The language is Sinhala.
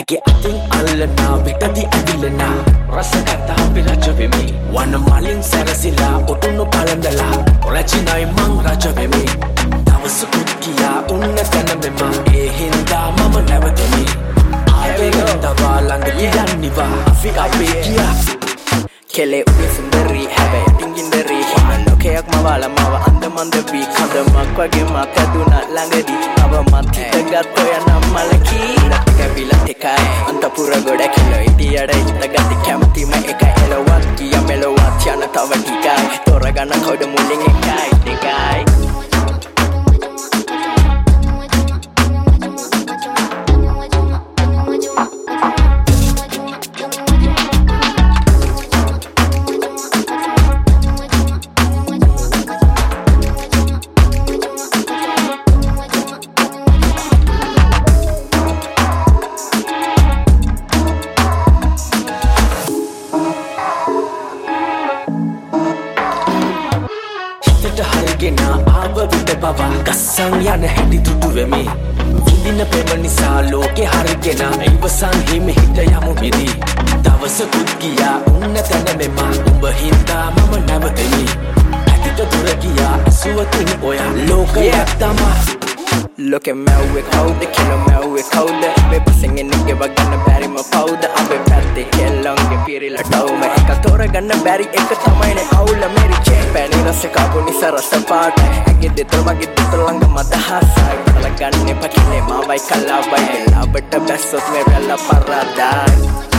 ඇගේ අතින් අල්ලනා විටදි ඇවිලනා රසගතා පිරජවෙමි වන මලින් සැරසිලා ඔටුන්නු පළඳලා රැචිනයි මං රජවෙමි දවසකුත් කියා උන්න තැනමෙම ඒ හින්දා මම නැවතෙමි ආවේගන්දවා ළඟ යන්නිවා අපි අපේ කියා කෙලේ උගේ සුන්දරී හැබැයි ටිංගින්දරී හිම ලෝකයක් මවාල මව අන්දමන්ද වී කඳමක් වගේ මත් ඇදුනා ළඟදී අව මත් හිත ගත්තෝ යනම් මලකී රත් කැවිලා ටිකයි අන්තපුර ගොඩ කිලෝ ඉතියට හිත ගති කැමතිම එක එලවත් කිය මෙලවත් යන තව ටිකයි තොරගන්න කවුද මුලින් එකයි දෙකයි ආව විට බවා ගස්සන් යන හැටි දුටුවෙමි විඳින පෙම නිසා ලෝකෙ හරිගෙන ඉවසන් හිම හිට යමු විදි දවසකුත් ගියා උන්න තැන මෙම උඹ හින්දා මම නැවතෙමි ඇතිත දුර ගියා ඇසුවතින් ඔයා ලෝකයක් තමා ලෝකෙ මැව්වේ කවුද කිලෝ මැව්වේ කවුද මේ පස්සෙන් එන්නේ වගන්න බැරිම පවුද අපේ පැත්තේ කෙල්ලන්ගේ පිරිලා ටවුම එක තෝරගන්න බැරි එක තමයිනේ අවුල මෙරි චේ පැණි රස කපු නිසා රස පාටයි ඇගේ දෙතර මගේ දෙතර ළඟ මදහසයි බලගන්නේ පකිනේ මාවයි කලාවයි ලාබට බැස්සොත් මේ රැල්ල පරාදයි